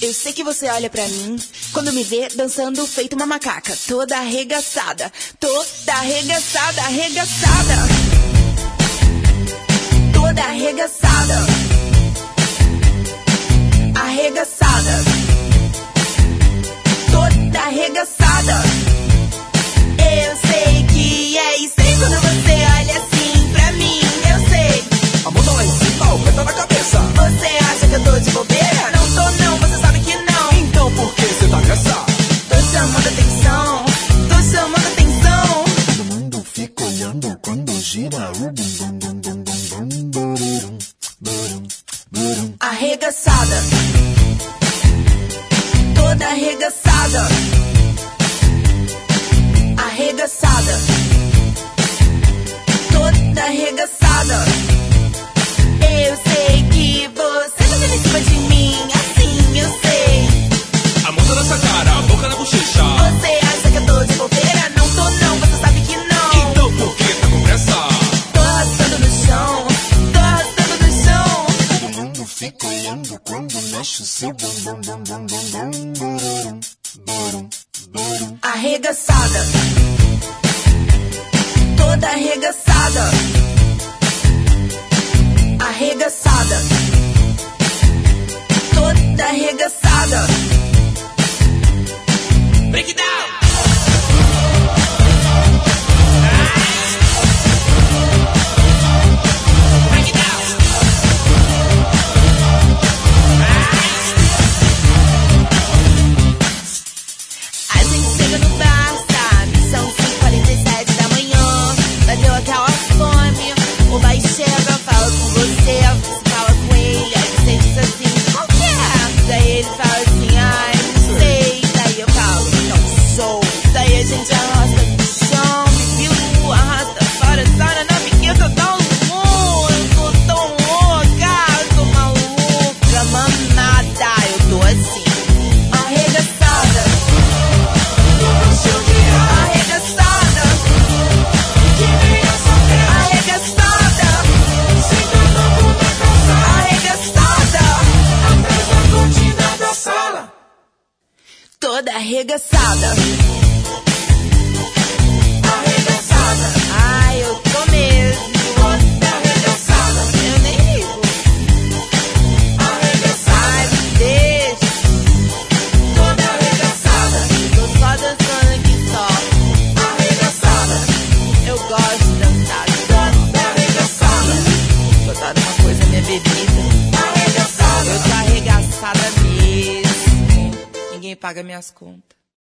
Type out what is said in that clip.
Eu sei que você olha pra mim quando me vê dançando feito uma macaca, toda arregaçada, toda arregaçada, arregaçada, toda arregaçada, arregaçada, toda arregaçada. Eu sei que é isso aí quando você olha assim pra mim, eu sei. A mão tá lá em cima, o pé tá na cabeça. Você acha que eu tô de bobeira? Não tô não, você sabe que não. Então por que você tá nessa? Tô chamando atenção, tô chamando atenção. Todo mundo fica olhando quando gira o bum bum bum bum bum bum burum, burum, burum. Arregaçada, toda arregaçada, arregaçada, toda arregaçada. Eu sei que você tá vendo em cima de mim, assim eu sei. A mão tá nessa cara, a boca na bochecha. Você acha que eu tô de bobeira? Não tô não, você sabe que não. Então por que tá com pressa? Tô arrastando no chão, tô arrastando no chão. Todo mundo fica olhando quando mexe o seu bum bum bum bum bum bum burum, burum, burum. Arregaçada, toda arregaçada, arregaçada, toda arregaçada. Break it down! Break it down! A gente chega no bar, sabe? São 5h47 da manhã. Bateu aquela fome. O bai chega, fala com você, fala com ele. Aí você diz assim, qual que é? Daí ele fala assim, ai, não sei. Daí eu falo, não sou. Daí a gente arrasta no chão, bibilu, arrasta fora, sara na biqueta, dá um mundo. Eu tô tão louca, eu tô maluca, mamada. Eu tô assim, arregaçada, arregaçada, arregaçada, Sentando a bunda na calçada, arregaçada, atrás da cortina da sala. toda arregaçada, Arregaçada, ai eu tô mesmo, toda arregaçada, eu nem ligo, ai arregaçada, me deixa, toda arregaçada, tô só dançando aqui só, arregaçada, eu gosto de dançar, toda arregaçada, botar uma coisa minha bebida, arregaçada. eu tô arregaçada mesmo, ninguém paga minhas contas.